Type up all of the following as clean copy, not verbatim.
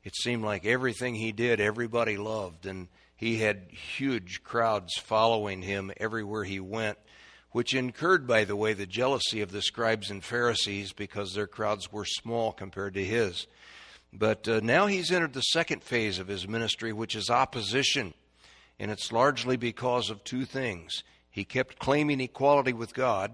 It seemed like everything he did, everybody loved, and he had huge crowds following him everywhere he went, which incurred, by the way, the jealousy of the scribes and Pharisees because their crowds were small compared to his. But now he's entered the second phase of his ministry, which is opposition, and it's largely because of two things. He kept claiming equality with God,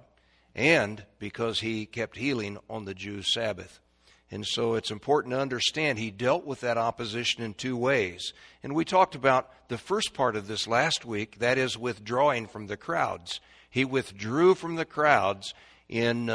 and because he kept healing on the Jews' Sabbath. And so it's important to understand he dealt with that opposition in two ways. And we talked about the first part of this last week, that is withdrawing from the crowds. He withdrew from the crowds in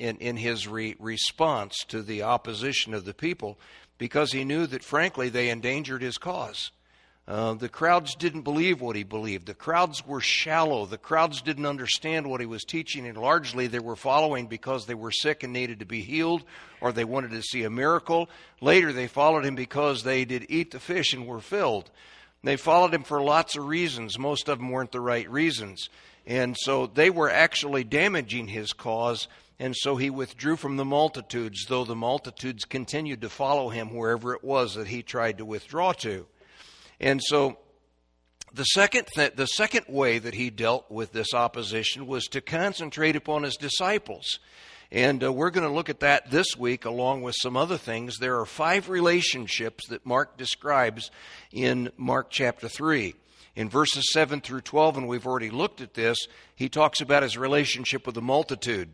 his response to the opposition of the people because he knew that, frankly, they endangered his cause. The crowds didn't believe what he believed. The crowds were shallow. The crowds didn't understand what he was teaching, and largely they were following because they were sick and needed to be healed, or they wanted to see a miracle. Later they followed him because they did eat the fish and were filled. They followed him for lots of reasons. Most of them weren't the right reasons. And so they were actually damaging his cause, and so he withdrew from the multitudes, though the multitudes continued to follow him wherever it was that he tried to withdraw to. And so the second way that he dealt with this opposition was to concentrate upon his disciples. And we're going to look at that this week along with some other things. There are 5 relationships that Mark describes in Mark chapter 3. In verses 7 through 12, and we've already looked at this, he talks about his relationship with the multitude.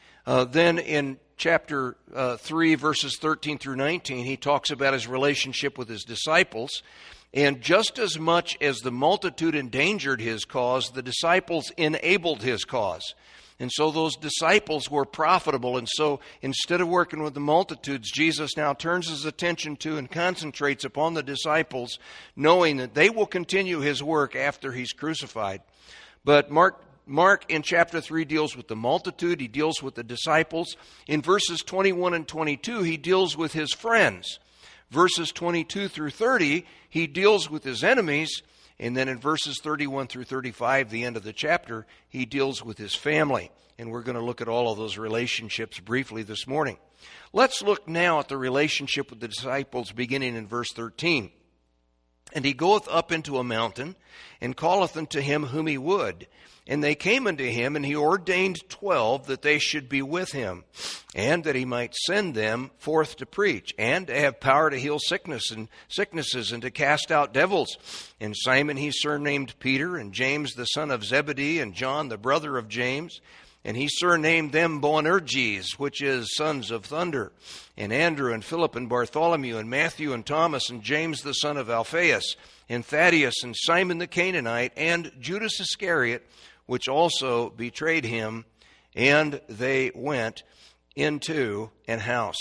Then in chapter 3, verses 13 through 19, he talks about his relationship with his disciples. And just as much as the multitude endangered his cause, the disciples enabled his cause. And so those disciples were profitable. And so instead of working with the multitudes, Jesus now turns his attention to and concentrates upon the disciples, knowing that they will continue his work after he's crucified. But Mark in chapter 3 deals with the multitude. He deals with the disciples. In verses 21 and 22, he deals with his friends. Verses 22 through 30, he deals with his enemies. And then in verses 31 through 35, the end of the chapter, he deals with his family. And we're going to look at all of those relationships briefly this morning. Let's look now at the relationship with the disciples beginning in verse 13. And he goeth up into a mountain, and calleth unto him whom he would. And they came unto him, and he ordained 12 that they should be with him, and that he might send them forth to preach, and to have power to heal sicknesses, and to cast out devils. And Simon he surnamed Peter, and James the son of Zebedee, and John the brother of James. And he surnamed them Boanerges, which is sons of thunder. And Andrew, and Philip, and Bartholomew, and Matthew, and Thomas, and James the son of Alphaeus, and Thaddeus, and Simon the Canaanite, and Judas Iscariot, which also betrayed him. And they went into an house.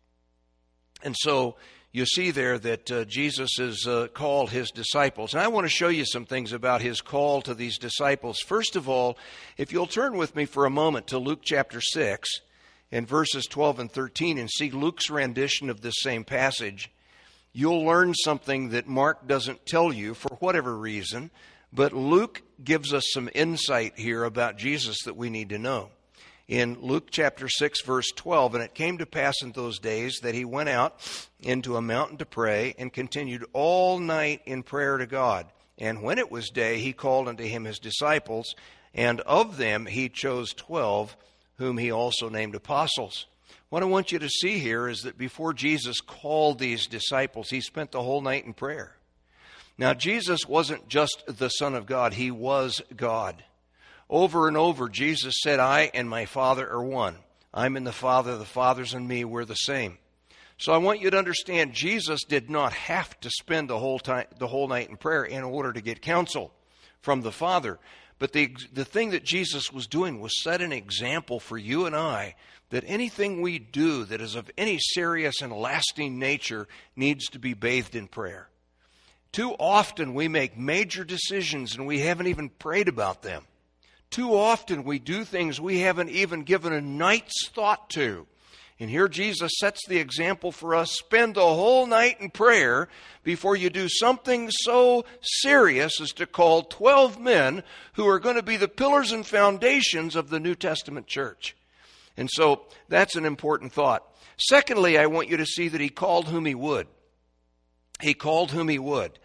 And so you see there that Jesus has called his disciples. And I want to show you some things about his call to these disciples. First of all, if you'll turn with me for a moment to Luke chapter 6 and verses 12 and 13 and see Luke's rendition of this same passage, you'll learn something that Mark doesn't tell you for whatever reason, but Luke gives us some insight here about Jesus that we need to know. In Luke chapter 6, verse 12, and it came to pass in those days that he went out into a mountain to pray, and continued all night in prayer to God. And when it was day, he called unto him his disciples, and of them he chose 12, whom he also named apostles. What I want you to see here is that before Jesus called these disciples, he spent the whole night in prayer. Now, Jesus wasn't just the Son of God, he was God. Over and over, Jesus said, I and my Father are one. I'm in the Father, the Father's in me, we're the same. So I want you to understand, Jesus did not have to spend the whole night in prayer in order to get counsel from the Father. But the thing that Jesus was doing was set an example for you and I that anything we do that is of any serious and lasting nature needs to be bathed in prayer. Too often we make major decisions and we haven't even prayed about them. Too often we do things we haven't even given a night's thought to. And here Jesus sets the example for us. Spend the whole night in prayer before you do something so serious as to call 12 men who are going to be the pillars and foundations of the New Testament church. And so that's an important thought. Secondly, I want you to see that he called whom he would. He called whom he would.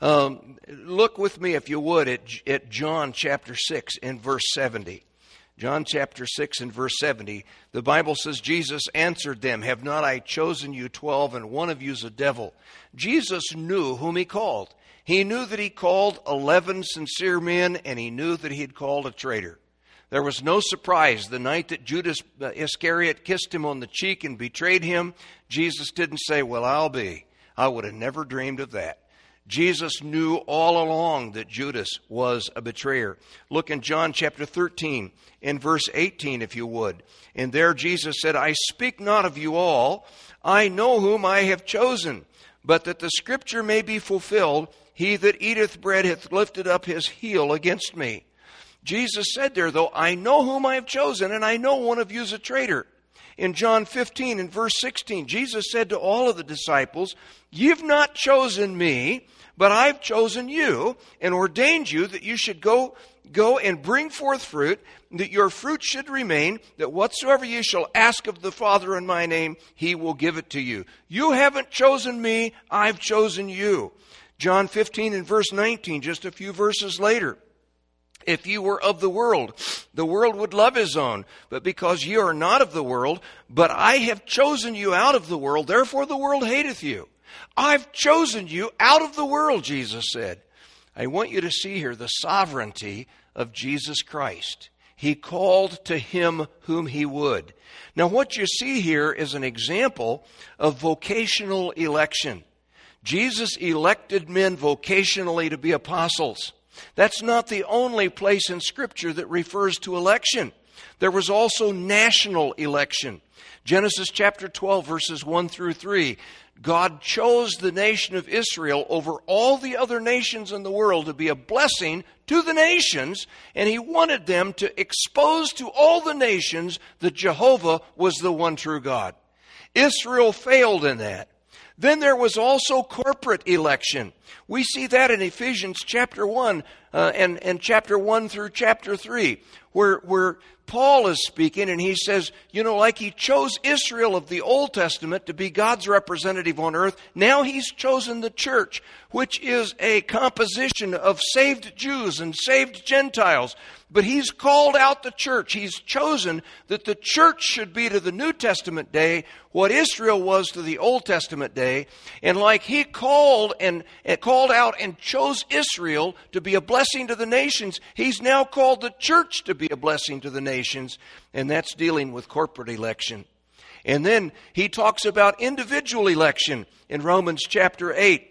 Look with me, if you would, at John chapter 6 and verse 70. John chapter 6 and verse 70, the Bible says, Jesus answered them, have not I chosen you 12, and one of you is a devil? Jesus knew whom he called. He knew that he called 11 sincere men, and he knew that he had called a traitor. There was no surprise. The night that Judas Iscariot kissed him on the cheek and betrayed him, Jesus didn't say, well, I'll be. I would have never dreamed of that. Jesus knew all along that Judas was a betrayer. Look in John chapter 13, in verse 18, if you would. And there Jesus said, I speak not of you all. I know whom I have chosen, but that the scripture may be fulfilled, he that eateth bread hath lifted up his heel against me. Jesus said there, though, I know whom I have chosen, and I know one of you is a traitor. In John 15 and verse 16, Jesus said to all of the disciples, you've not chosen me, but I've chosen you and ordained you that you should go and bring forth fruit, that your fruit should remain, that whatsoever you shall ask of the Father in my name, he will give it to you. You haven't chosen me, I've chosen you. John 15 and verse 19, just a few verses later. If you were of the world would love his own. But because you are not of the world, but I have chosen you out of the world, therefore the world hateth you. I've chosen you out of the world, Jesus said. I want you to see here the sovereignty of Jesus Christ. He called to him whom he would. Now what you see here is an example of vocational election. Jesus elected men vocationally to be apostles. That's not the only place in Scripture that refers to election. There was also national election. Genesis chapter 12, verses 1 through 3. God chose the nation of Israel over all the other nations in the world to be a blessing to the nations, and he wanted them to expose to all the nations that Jehovah was the one true God. Israel failed in that. Then there was also corporate election. We see that in Ephesians chapter 1 and chapter 1 through chapter 3, where Paul is speaking, and he says, like he chose Israel of the Old Testament to be God's representative on earth, now he's chosen the church, which is a composition of saved Jews and saved Gentiles. But he's called out the church. He's chosen that the church should be to the New Testament day what Israel was to the Old Testament day. And like he called out and chose Israel to be a blessing to the nations, he's now called the church to be a blessing to the nations. And that's dealing with corporate election. And then he talks about individual election in Romans chapter 8.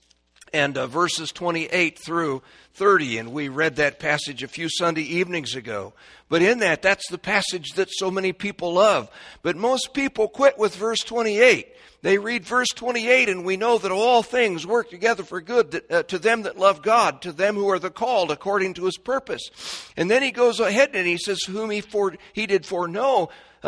And verses 28 through 30, and we read that passage a few Sunday evenings ago. But in that's the passage that so many people love. But most people quit with verse 28. They read verse 28, and we know that all things work together for good to them that love God, to them who are the called according to his purpose. And then he goes ahead and he says, whom he did foreknow,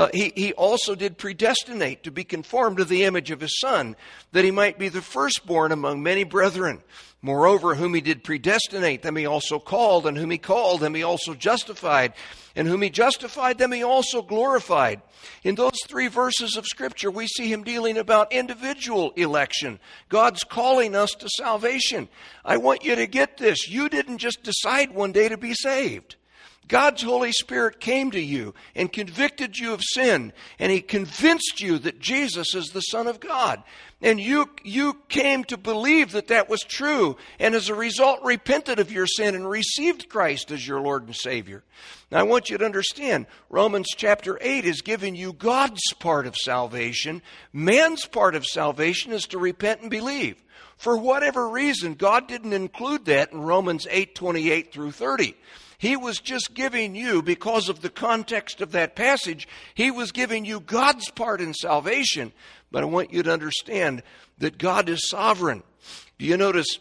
he also did predestinate to be conformed to the image of his Son, that he might be the firstborn among many brethren. Moreover, whom he did predestinate, them he also called, and whom he called, them he also justified, and whom he justified, them he also glorified. In those three verses of Scripture, we see him dealing about individual election. God's calling us to salvation. I want you to get this. You didn't just decide one day to be saved. God's Holy Spirit came to you and convicted you of sin, and he convinced you that Jesus is the Son of God. And you came to believe that was true, and as a result repented of your sin and received Christ as your Lord and Savior. Now I want you to understand, Romans chapter 8 is giving you God's part of salvation. Man's part of salvation is to repent and believe. For whatever reason, God didn't include that in Romans 8:28 through 30. He was just giving you, because of the context of that passage, he was giving you God's part in salvation. But I want you to understand that God is sovereign. Do you notice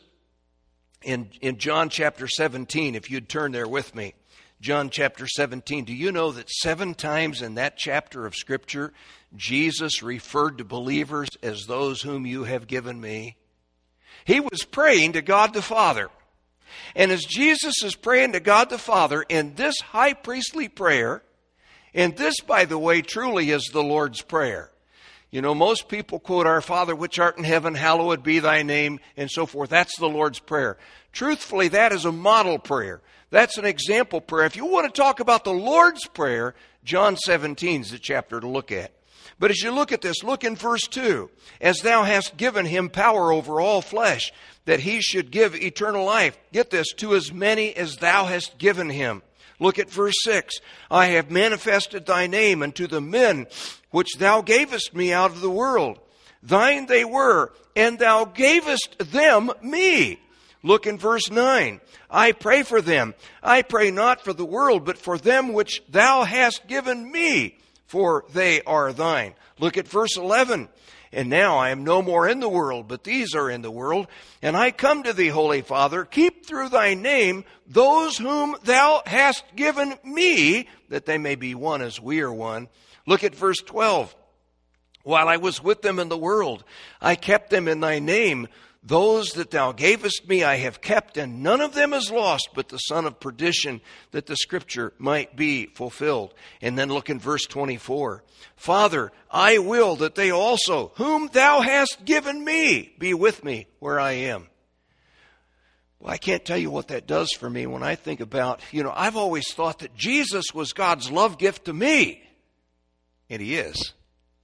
in John chapter 17, if you'd turn there with me, John chapter 17, do you know that 7 times in that chapter of Scripture, Jesus referred to believers as those whom you have given me? He was praying to God the Father. And as Jesus is praying to God the Father in this high priestly prayer, and this, by the way, truly is the Lord's Prayer. You know, most people quote, Our Father which art in heaven, hallowed be thy name, and so forth. That's the Lord's Prayer. Truthfully, that is a model prayer. That's an example prayer. If you want to talk about the Lord's Prayer, John 17 is the chapter to look at. But as you look at this, look in verse 2. As thou hast given him power over all flesh, that he should give eternal life. Get this, to as many as thou hast given him. Look at verse 6. I have manifested thy name unto the men which thou gavest me out of the world. Thine they were, and thou gavest them me. Look in verse 9. I pray for them. I pray not for the world, but for them which thou hast given me, for they are thine. Look at verse 11. And now I am no more in the world, but these are in the world. And I come to thee, Holy Father, keep through thy name those whom thou hast given me, that they may be one as we are one. Look at verse 12. While I was with them in the world, I kept them in thy name. Those that thou gavest me I have kept, and none of them is lost, but the son of perdition, that the scripture might be fulfilled. And then look in verse 24. Father, I will that they also, whom thou hast given me, be with me where I am. Well, I can't tell you what that does for me when I think about, I've always thought that Jesus was God's love gift to me. And he is.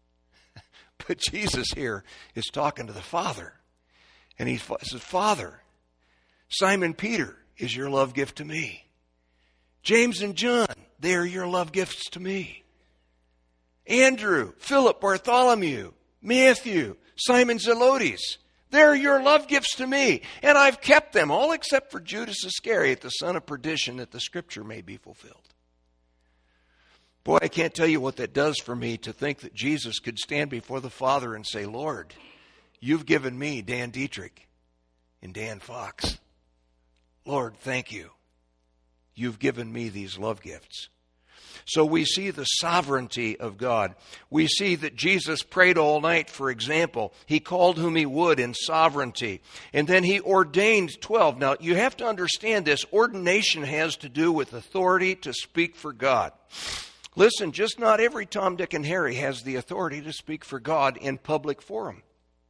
But Jesus here is talking to the Father. And he says, Father, Simon Peter is your love gift to me. James and John, they are your love gifts to me. Andrew, Philip, Bartholomew, Matthew, Simon Zelotes, they're your love gifts to me. And I've kept them, all except for Judas Iscariot, the son of perdition, that the scripture may be fulfilled. Boy, I can't tell you what that does for me to think that Jesus could stand before the Father and say, Lord, you've given me Dan Dietrich and Dan Fox. Lord, thank you. You've given me these love gifts. So we see the sovereignty of God. We see that Jesus prayed all night, for example. He called whom he would in sovereignty. And then he ordained 12. Now, you have to understand this. Ordination has to do with authority to speak for God. Listen, just not every Tom, Dick, and Harry has the authority to speak for God in public forum.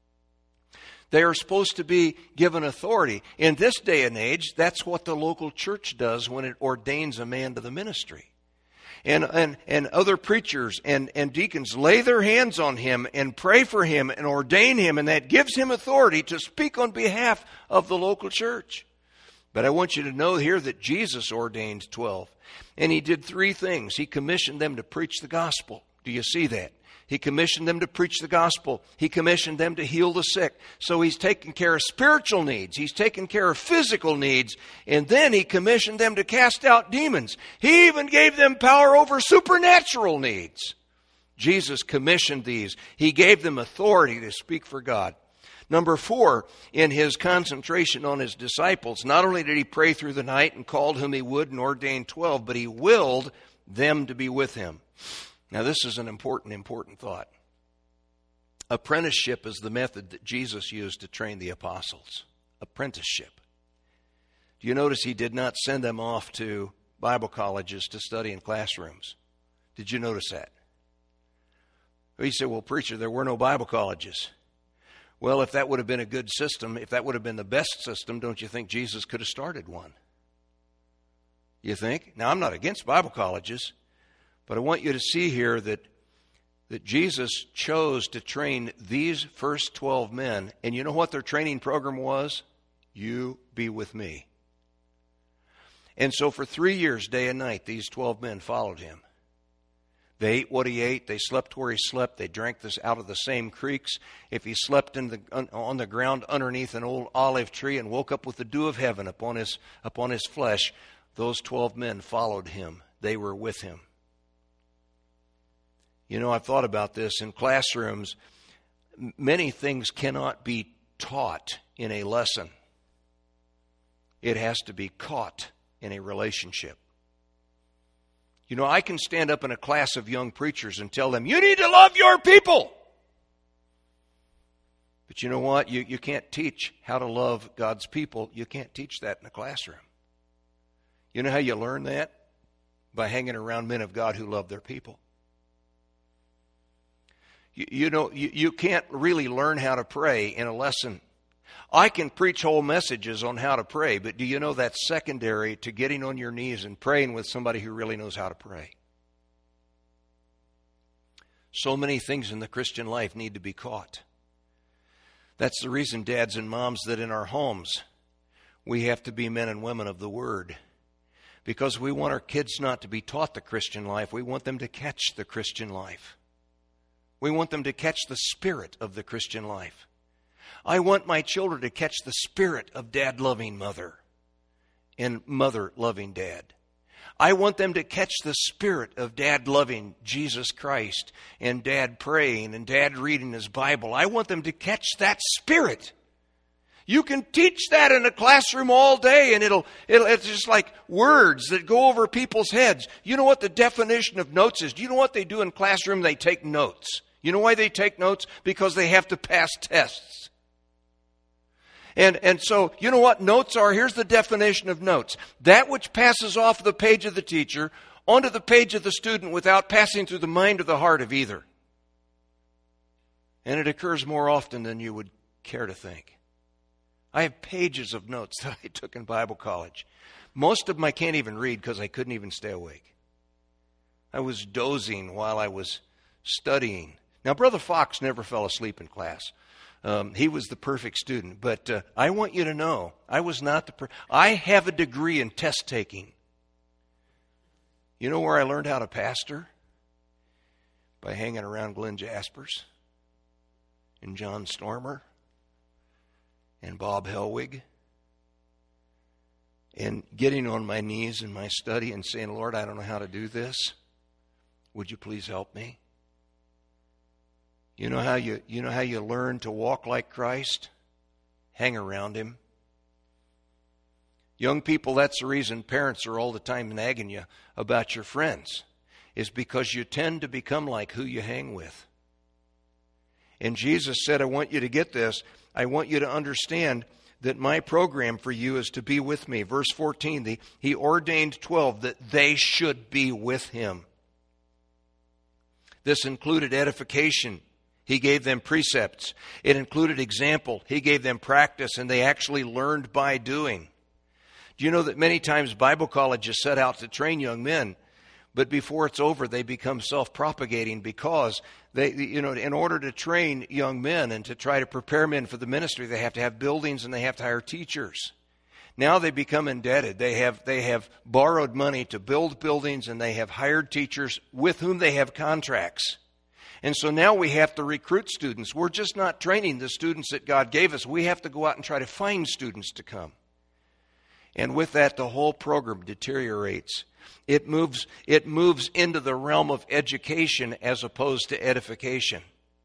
They are supposed to be given authority. In this day and age, that's what the local church does when it ordains a man to the ministry. And other preachers and deacons lay their hands on him and pray for him and ordain him, and that gives him authority to speak on behalf of the local church. But I want you to know here that Jesus ordained 12. And he did 3 things. He commissioned them to preach the gospel. Do you see that? He commissioned them to preach the gospel. He commissioned them to heal the sick. So he's taken care of spiritual needs. He's taken care of physical needs. And then he commissioned them to cast out demons. He even gave them power over supernatural needs. Jesus commissioned these. He gave them authority to speak for God. Number 4, in his concentration on his disciples, not only did he pray through the night and called whom he would and ordained 12, but he willed them to be with him. Now, this is an important thought. Apprenticeship is the method that Jesus used to train the apostles. Apprenticeship. Do you notice he did not send them off to Bible colleges to study in classrooms? Did you notice that? Well, you say, well, preacher, there were no Bible colleges. Well, if that would have been a good system, if that would have been the best system, don't you think Jesus could have started one? You think? Now, I'm not against Bible colleges, but I want you to see here that Jesus chose to train these first 12 men. And you know what their training program was? You be with me. And so for 3 years, day and night, these 12 men followed him. They ate what he ate. They slept where he slept. They drank this out of the same creeks. If he slept on the ground underneath an old olive tree and woke up with the dew of heaven upon his flesh, those 12 men followed him. They were with him. You know, I've thought about this. In classrooms, many things cannot be taught in a lesson. It has to be caught in a relationship. You know, I can stand up in a class of young preachers and tell them, you need to love your people. But you know what? You can't teach how to love God's people. You can't teach that in a classroom. You know how you learn that? By hanging around men of God who love their people. You can't really learn how to pray in a lesson. I can preach whole messages on how to pray, but do you know that's secondary to getting on your knees and praying with somebody who really knows how to pray? So many things in the Christian life need to be caught. That's the reason, dads and moms, that in our homes we have to be men and women of the Word. Because we want our kids not to be taught the Christian life. We want them to catch the Christian life. We want them to catch the spirit of the Christian life. I want my children to catch the spirit of dad-loving mother and mother-loving dad. I want them to catch the spirit of dad loving Jesus Christ and dad praying and dad reading his Bible. I want them to catch that spirit. You can teach that in a classroom all day, and it's just like words that go over people's heads. You know what the definition of notes is? Do you know what they do in classroom? They take notes. You know why they take notes? Because they have to pass tests. And so, you know what notes are? Here's the definition of notes. That which passes off the page of the teacher onto the page of the student without passing through the mind or the heart of either. And it occurs more often than you would care to think. I have pages of notes that I took in Bible college. Most of them I can't even read because I couldn't even stay awake. I was dozing while I was studying. Now, Brother Fox never fell asleep in class. He was the perfect student. But I want you to know, I was not I have a degree in test taking. You know where I learned how to pastor? By hanging around Glenn Jaspers and John Stormer and Bob Helwig, and getting on my knees in my study and saying, Lord, I don't know how to do this. Would you please help me? You know how you learn to walk like Christ? Hang around him. Young people, that's the reason parents are all the time nagging you about your friends, is because you tend to become like who you hang with. And Jesus said, I want you to get this. I want you to understand that my program for you is to be with me. Verse 14, he ordained 12 that they should be with him. This included edification. He gave them precepts. It included example. He gave them practice, and they actually learned by doing. Do you know that many times Bible colleges set out to train young men, but before it's over, they become self-propagating because in order to train young men and to try to prepare men for the ministry, they have to have buildings and they have to hire teachers. Now they become indebted. They have borrowed money to build buildings, and they have hired teachers with whom they have contracts. And so now we have to recruit students. We're just not training the students that God gave us. We have to go out and try to find students to come. And with that, the whole program deteriorates. It moves into the realm of education as opposed to edification.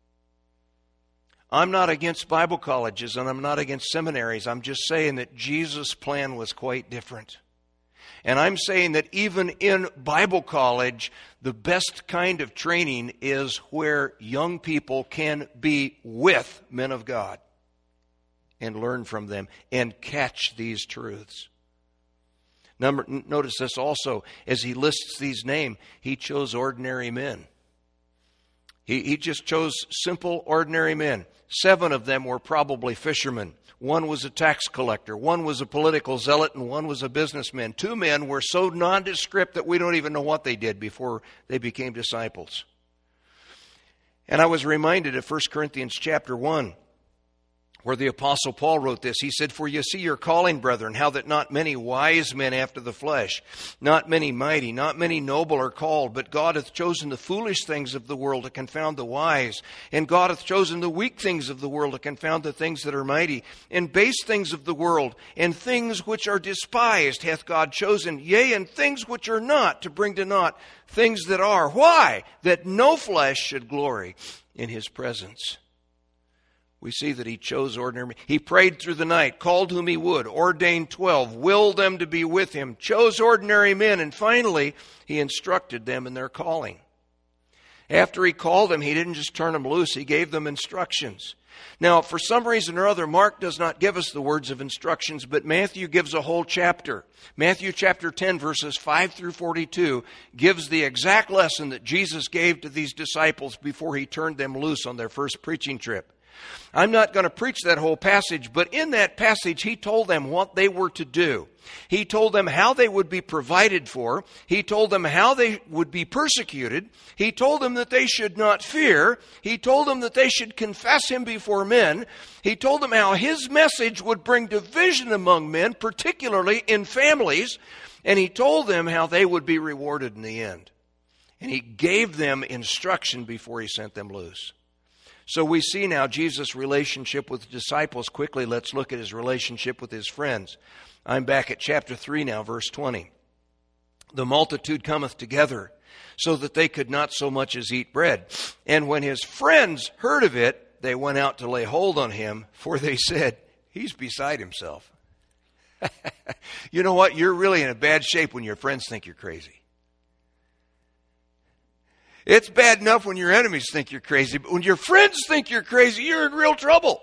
I'm not against Bible colleges and I'm not against seminaries. I'm just saying that Jesus' plan was quite different. And I'm saying that even in Bible college, the best kind of training is where young people can be with men of God and learn from them and catch these truths. Notice this also, as he lists these names, he chose ordinary men. He just chose simple, ordinary men. 7 of them were probably fishermen. 1 was a tax collector. 1 was a political zealot, and 1 was a businessman. 2 men were so nondescript that we don't even know what they did before they became disciples. And I was reminded of 1 Corinthians chapter 1, where the Apostle Paul wrote this. He said, For you see your calling, brethren, how that not many wise men after the flesh, not many mighty, not many noble are called, but God hath chosen the foolish things of the world to confound the wise. And God hath chosen the weak things of the world to confound the things that are mighty. And base things of the world, and things which are despised hath God chosen, yea, and things which are not, to bring to naught things that are. Why? That no flesh should glory in his presence. We see that he chose ordinary men. He prayed through the night, called whom he would, ordained 12, willed them to be with him, chose ordinary men, and finally, he instructed them in their calling. After he called them, he didn't just turn them loose, he gave them instructions. Now, for some reason or other, Mark does not give us the words of instructions, but Matthew gives a whole chapter. Matthew chapter 10, verses 5 through 42, gives the exact lesson that Jesus gave to these disciples before he turned them loose on their first preaching trip. I'm not going to preach that whole passage, but in that passage, he told them what they were to do. He told them how they would be provided for. He told them how they would be persecuted. He told them that they should not fear. He told them that they should confess him before men. He told them how his message would bring division among men, particularly in families. And he told them how they would be rewarded in the end. And he gave them instruction before he sent them loose. So we see now Jesus' relationship with the disciples. Quickly, let's look at his relationship with his friends. I'm back at chapter 3 now, verse 20. The multitude cometh together, so that they could not so much as eat bread. And when his friends heard of it, they went out to lay hold on him, for they said, he's beside himself. You know what? You're really in a bad shape when your friends think you're crazy. It's bad enough when your enemies think you're crazy, but when your friends think you're crazy, you're in real trouble.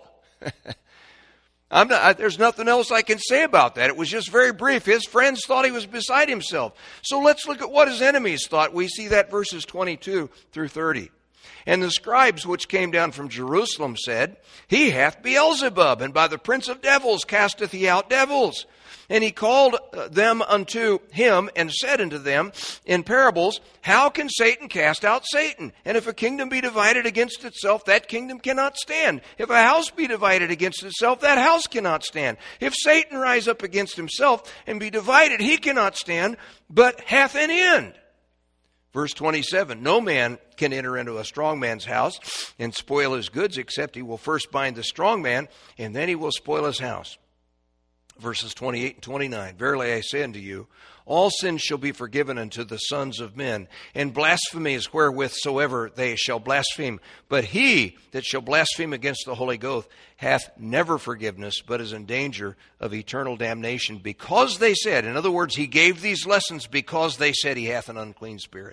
There's nothing else I can say about that. It was just very brief. His friends thought he was beside himself. So let's look at what his enemies thought. We see that verses 22 through 30. And the scribes which came down from Jerusalem said, he hath Beelzebub, and by the prince of devils casteth he out devils. And he called them unto him and said unto them in parables, how can Satan cast out Satan? And if a kingdom be divided against itself, that kingdom cannot stand. If a house be divided against itself, that house cannot stand. If Satan rise up against himself and be divided, he cannot stand, but hath an end. Verse 27, no man can enter into a strong man's house and spoil his goods, except he will first bind the strong man, and then he will spoil his house. Verses 28 and 29, verily I say unto you, all sins shall be forgiven unto the sons of men, and blasphemies wherewith soever they shall blaspheme. But he that shall blaspheme against the Holy Ghost hath never forgiveness, but is in danger of eternal damnation, because they said, in other words, he gave these lessons because they said he hath an unclean spirit.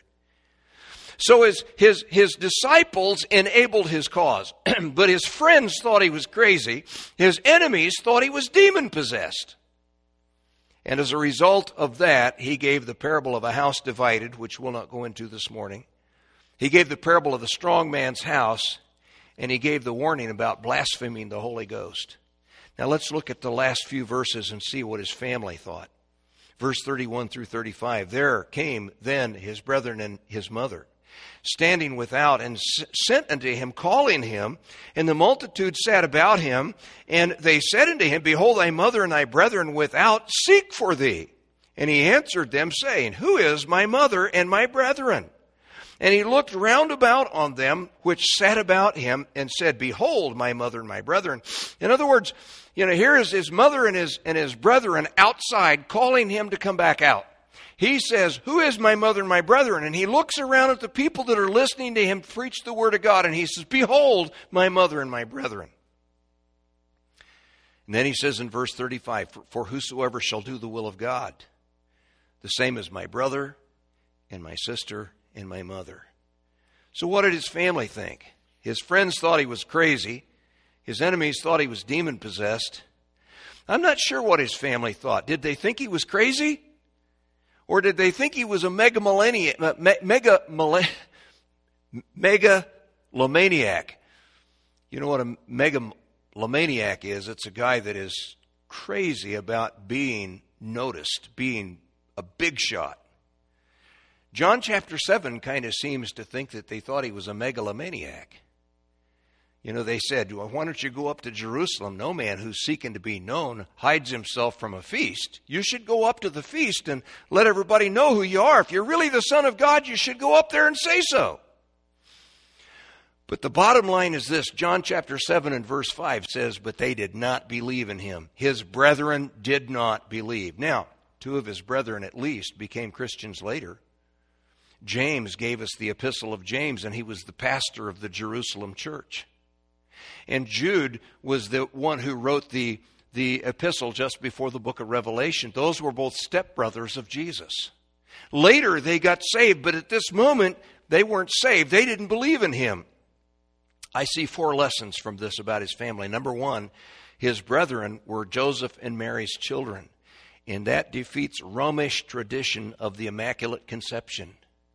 So his disciples enabled his cause, but his friends thought he was crazy. His enemies thought he was demon-possessed. And as a result of that, he gave the parable of a house divided, which we'll not go into this morning. He gave the parable of the strong man's house, and he gave the warning about blaspheming the Holy Ghost. Now let's look at the last few verses and see what his family thought. Verse 31 through 35, there came then his brethren and his mother, standing without, and sent unto him, calling him. And the multitude sat about him, and they said unto him, behold, thy mother and thy brethren without seek for thee. And he answered them, saying, who is my mother and my brethren? And he looked round about on them which sat about him, and said, behold, my mother and my brethren. In other words, here is his mother and his brethren outside calling him to come back out. He says, who is my mother and my brethren? And he looks around at the people that are listening to him preach the word of God, and he says, behold, my mother and my brethren. And then he says in verse 35, for whosoever shall do the will of God, the same as my brother and my sister and my mother. So what did his family think? His friends thought he was crazy. His enemies thought he was demon-possessed. I'm not sure what his family thought. Did they think he was crazy? Or did they think he was a megalomaniac? You know what a megalomaniac is? It's a guy that is crazy about being noticed, being a big shot. John chapter 7 kind of seems to think that they thought he was a megalomaniac. They said, well, why don't you go up to Jerusalem? No man who's seeking to be known hides himself from a feast. You should go up to the feast and let everybody know who you are. If you're really the Son of God, you should go up there and say so. But the bottom line is this. John chapter 7 and verse 5 says, but they did not believe in him. His brethren did not believe. Now, two of his brethren at least became Christians later. James gave us the epistle of James, and he was the pastor of the Jerusalem church. And Jude was the one who wrote the epistle just before the book of Revelation. Those were both stepbrothers of Jesus. Later, they got saved, but at this moment, they weren't saved. They didn't believe in him. I see 4 lessons from this about his family. Number 1, his brethren were Joseph and Mary's children, and that defeats Romish tradition of the Immaculate Conception.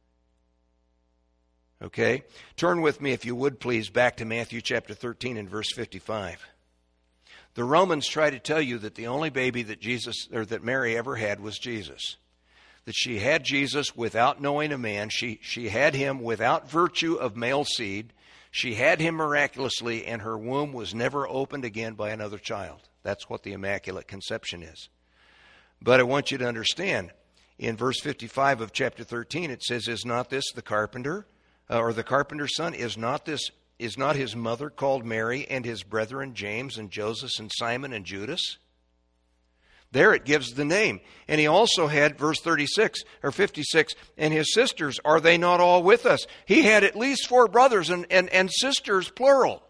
Okay? Turn with me, if you would please, back to Matthew chapter 13 and verse 55. The Romans try to tell you that the only baby that Mary ever had was Jesus. That she had Jesus without knowing a man. She had him without virtue of male seed. She had him miraculously, and her womb was never opened again by another child. That's what the Immaculate Conception is. But I want you to understand, in verse 55 of chapter 13, it says, "Is not this the carpenter, or the carpenter's son? Is not his mother called Mary, and his brethren James and Joseph and Simon and Judas?" There it gives the name. And he also had, verse 36 or 56, "And his sisters, are they not all with us?" He had at least 4 brothers and sisters, plural.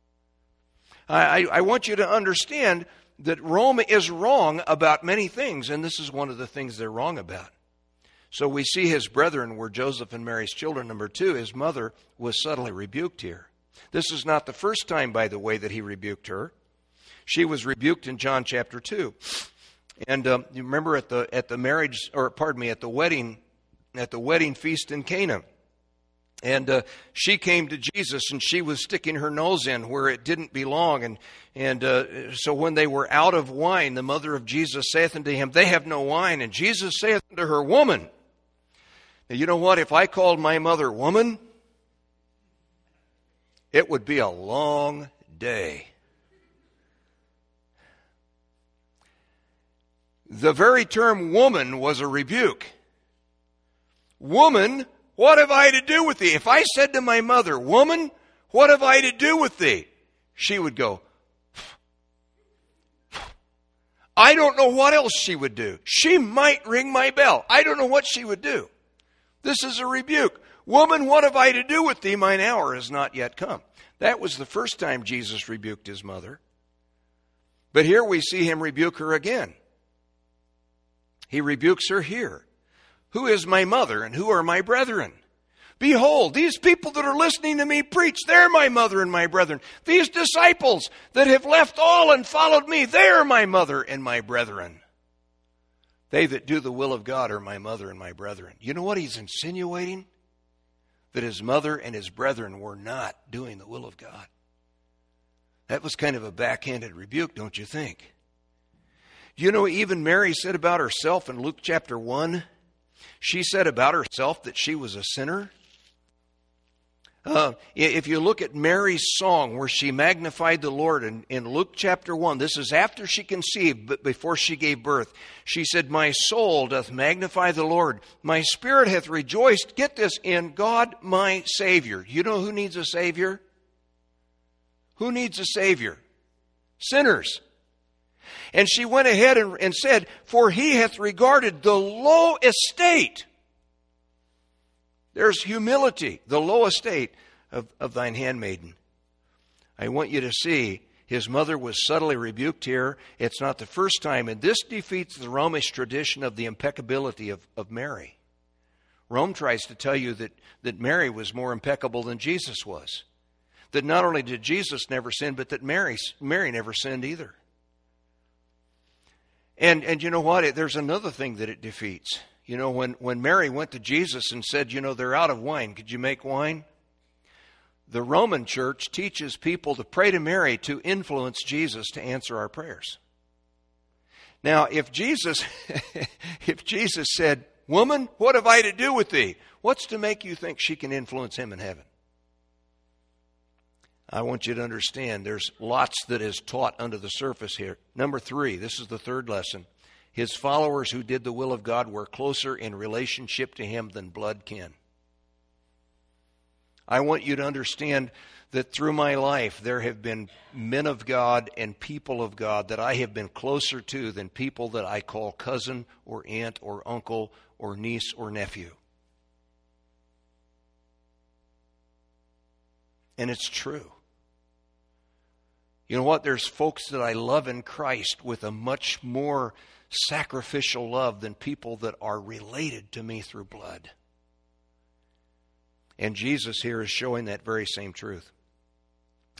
I want you to understand that Rome is wrong about many things, and this is one of the things they're wrong about. So we see his brethren were Joseph and Mary's children. Number 2, his mother was subtly rebuked here. This is not the first time, by the way, that he rebuked her. She was rebuked in John chapter 2. And you remember at the wedding feast in Cana. And she came to Jesus, and she was sticking her nose in where it didn't belong. And so when they were out of wine, the mother of Jesus saith unto him, "They have no wine." And Jesus saith unto her, "Woman." Now, you know what? If I called my mother woman, it would be a long day. The very term woman was a rebuke. Woman, what have I to do with thee? If I said to my mother, "Woman, what have I to do with thee?" she would go, I don't know what else she would do. She might ring my bell. I don't know what she would do. This is a rebuke. "Woman, what have I to do with thee? Mine hour has not yet come." That was the first time Jesus rebuked his mother. But here we see him rebuke her again. He rebukes her here. "Who is my mother and who are my brethren? Behold, these people that are listening to me preach, they're my mother and my brethren. These disciples that have left all and followed me, they're my mother and my brethren. They that do the will of God are my mother and my brethren." You know what he's insinuating? That his mother and his brethren were not doing the will of God. That was kind of a backhanded rebuke, don't you think? You know, even Mary said about herself in Luke chapter 1, she said about herself that she was a sinner. If you look at Mary's song where she magnified the Lord in Luke chapter 1, this is after she conceived, but before she gave birth. She said, "My soul doth magnify the Lord. My spirit hath rejoiced," get this, "in God my Savior." You know who needs a Savior? Who needs a Savior? Sinners. And she went ahead and said, "For he hath regarded the low estate." There's humility, the low estate of thine handmaiden. I want you to see his mother was subtly rebuked here. It's not the first time, and this defeats the Romish tradition of the impeccability of Mary. Rome tries to tell you that Mary was more impeccable than Jesus was. That not only did Jesus never sin, but that Mary never sinned either. And you know what? There's another thing that it defeats. You know, when Mary went to Jesus and said, "You know, they're out of wine. Could you make wine?" The Roman church teaches people to pray to Mary to influence Jesus to answer our prayers. Now, if Jesus said, "Woman, what have I to do with thee?" what's to make you think she can influence him in heaven? I want you to understand there's lots that is taught under the surface here. Number 3, this is the third lesson. His followers who did the will of God were closer in relationship to him than blood kin. I want you to understand that through my life there have been men of God and people of God that I have been closer to than people that I call cousin or aunt or uncle or niece or nephew. And it's true. You know what? There's folks that I love in Christ with a much more sacrificial love than people that are related to me through blood. And Jesus here is showing that very same truth.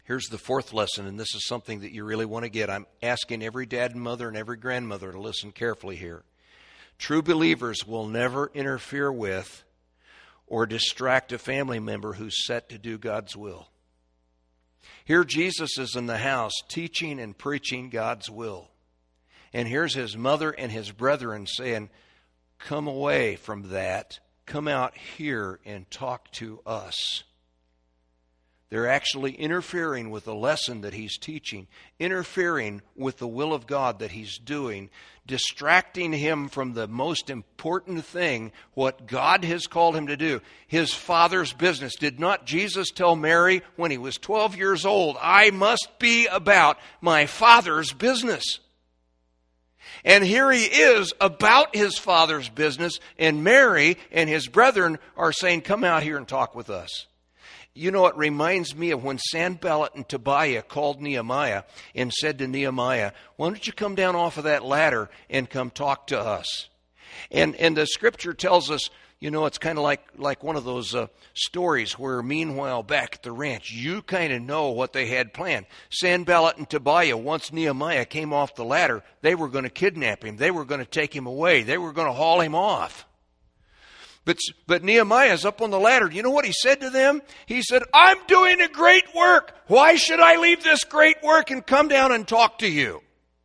Here's the fourth lesson, and this is something that you really want to get. I'm asking every dad and mother and every grandmother to listen carefully here. True believers will never interfere with or distract a family member who's set to do God's will. Here Jesus is in the house teaching and preaching God's will. And here's his mother and his brethren saying, come away from that. Come out here and talk to us. They're actually interfering with the lesson that he's teaching, interfering with the will of God that he's doing, distracting him from the most important thing, what God has called him to do, his Father's business. Did not Jesus tell Mary when he was 12 years old, I must be about my Father's business? And here he is about his Father's business, and Mary and his brethren are saying, come out here and talk with us. You know, it reminds me of when Sanballat and Tobiah called Nehemiah and said to Nehemiah, why don't you come down off of that ladder and come talk to us? And the scripture tells us, you know, it's kind of like one of those stories where meanwhile back at the ranch, you kind of know what they had planned. Sanballat and Tobiah, once Nehemiah came off the ladder, they were going to kidnap him. They were going to take him away. They were going to haul him off. But Nehemiah's up on the ladder. You know what he said to them? He said, I'm doing a great work. Why should I leave this great work and come down and talk to you?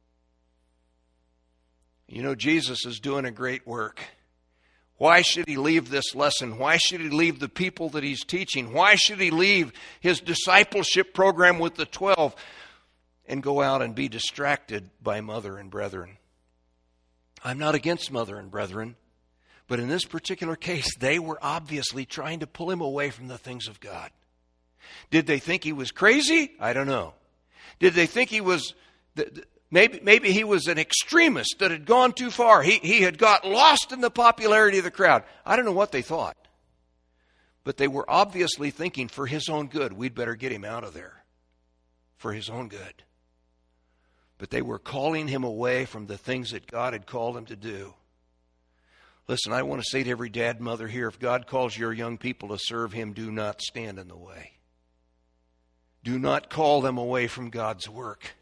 You know, Jesus is doing a great work. Why should he leave this lesson? Why should he leave the people that he's teaching? Why should he leave his discipleship program with the 12 and go out and be distracted by mother and brethren? I'm not against mother and brethren. But in this particular case, they were obviously trying to pull him away from the things of God. Did they think he was crazy? I don't know. Did they think he was, maybe he was an extremist that had gone too far? He had got lost in the popularity of the crowd. I don't know what they thought. But they were obviously thinking for his own good, we'd better get him out of there. For his own good. But they were calling him away from the things that God had called him to do. Listen, I want to say to every dad and mother here, if God calls your young people to serve him, do not stand in the way. Do not call them away from God's work.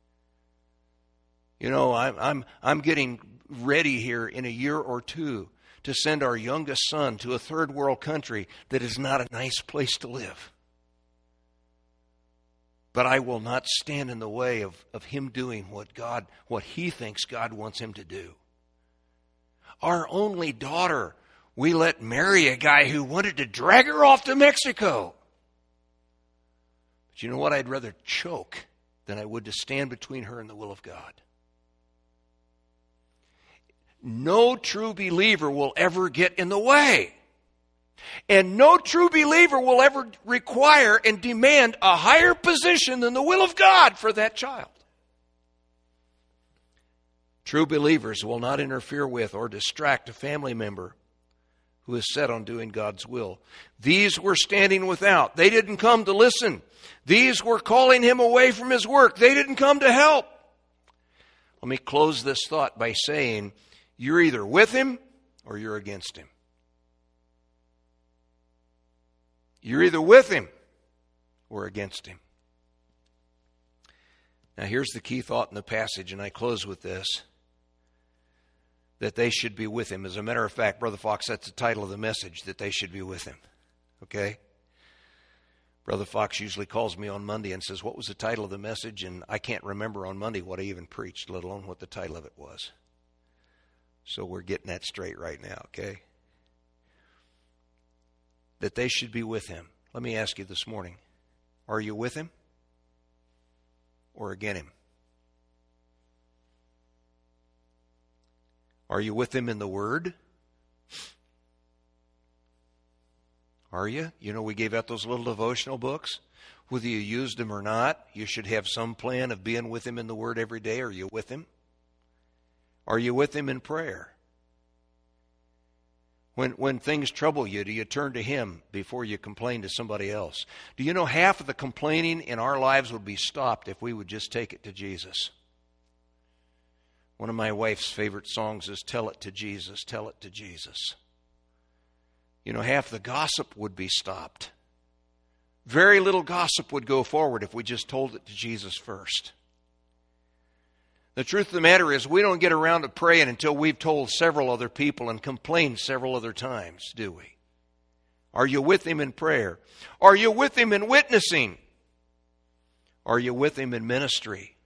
You know, I'm getting ready here in a year or two to send our youngest son to a third world country that is not a nice place to live. But I will not stand in the way of him doing what he thinks God wants him to do. Our only daughter, we let marry a guy who wanted to drag her off to Mexico. But you know what? I'd rather choke than I would to stand between her and the will of God. No true believer will ever get in the way. And no true believer will ever require and demand a higher position than the will of God for that child. True believers will not interfere with or distract a family member who is set on doing God's will. These were standing without. They didn't come to listen. These were calling him away from his work. They didn't come to help. Let me close this thought by saying, you're either with him or you're against him. You're either with him or against him. Now here's the key thought in the passage, and I close with this. That they should be with him. As a matter of fact, Brother Fox, that's the title of the message, that they should be with him. Okay? Brother Fox usually calls me on Monday and says, what was the title of the message? And I can't remember on Monday what I even preached, let alone what the title of it was. So we're getting that straight right now, okay? That they should be with him. Let me ask you this morning, are you with him or against him? Are you with him in the Word? Are you? You know, we gave out those little devotional books. Whether you used them or not, you should have some plan of being with him in the Word every day. Are you with him? Are you with him in prayer? When things trouble you, do you turn to him before you complain to somebody else? Do you know half of the complaining in our lives would be stopped if we would just take it to Jesus? One of my wife's favorite songs is Tell It to Jesus, Tell It to Jesus. You know, half the gossip would be stopped Very little gossip would go forward if we just told it to Jesus first. The truth of the matter is we don't get around to praying until we've told several other people and complained several other times, do we? Are you with Him in prayer? Are you with Him in witnessing? Are you with Him in ministry?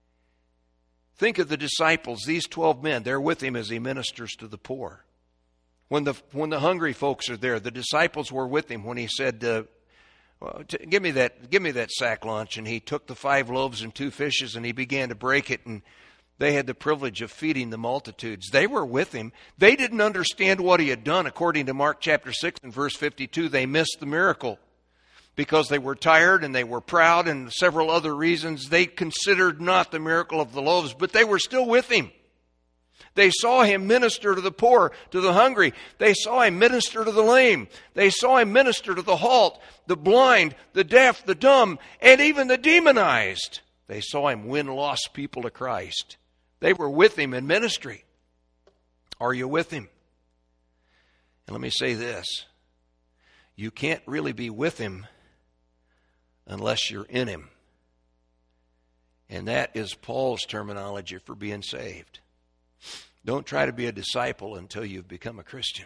Think of the disciples, these 12 men. They're with Him as He ministers to the poor. When the hungry folks are there, the disciples were with Him when He said, give me that sack lunch. And He took the 5 loaves and 2 fishes and He began to break it, and they had the privilege of feeding the multitudes. They were with Him. They didn't understand what He had done. According to Mark chapter 6 and verse 52, they missed the miracle because they were tired and they were proud and several other reasons. They considered not the miracle of the loaves, but they were still with Him. They saw Him minister to the poor, to the hungry. They saw Him minister to the lame. They saw Him minister to the halt, the blind, the deaf, the dumb, and even the demonized. They saw Him win lost people to Christ. They were with Him in ministry. Are you with Him? And let me say this. You can't really be with Him unless you're in Him. And that is Paul's terminology for being saved. Don't try to be a disciple until you've become a Christian.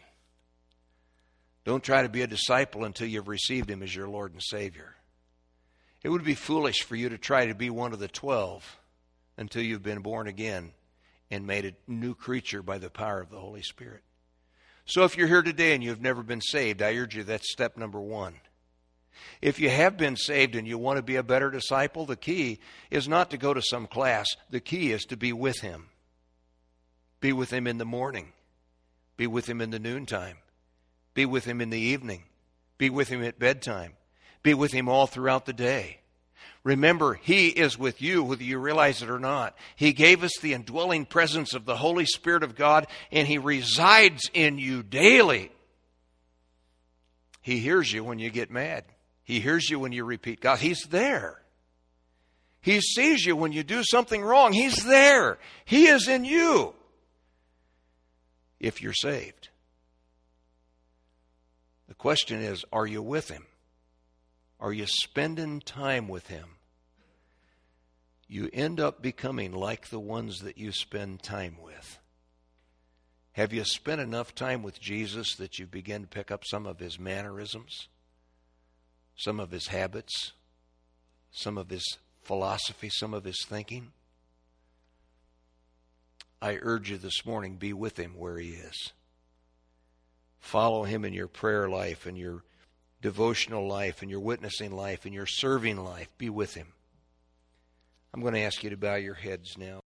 Don't try to be a disciple until you've received Him as your Lord and Savior. It would be foolish for you to try to be one of the 12 until you've been born again and made a new creature by the power of the Holy Spirit. So if you're here today and you've never been saved, I urge you that's step number 1. If you have been saved and you want to be a better disciple, the key is not to go to some class. The key is to be with Him. Be with Him in the morning. Be with Him in the noontime. Be with Him in the evening. Be with Him at bedtime. Be with Him all throughout the day. Remember, He is with you, whether you realize it or not. He gave us the indwelling presence of the Holy Spirit of God, and He resides in you daily. He hears you when you get mad. He hears you when you repeat God. He's there. He sees you when you do something wrong. He's there. He is in you. If you're saved. The question is, are you with Him? Are you spending time with Him? You end up becoming like the ones that you spend time with. Have you spent enough time with Jesus that you begin to pick up some of His mannerisms, some of His habits, some of His philosophy, some of His thinking? I urge you this morning, be with Him where He is. Follow Him in your prayer life, in your devotional life, in your witnessing life, in your serving life. Be with Him. I'm going to ask you to bow your heads now.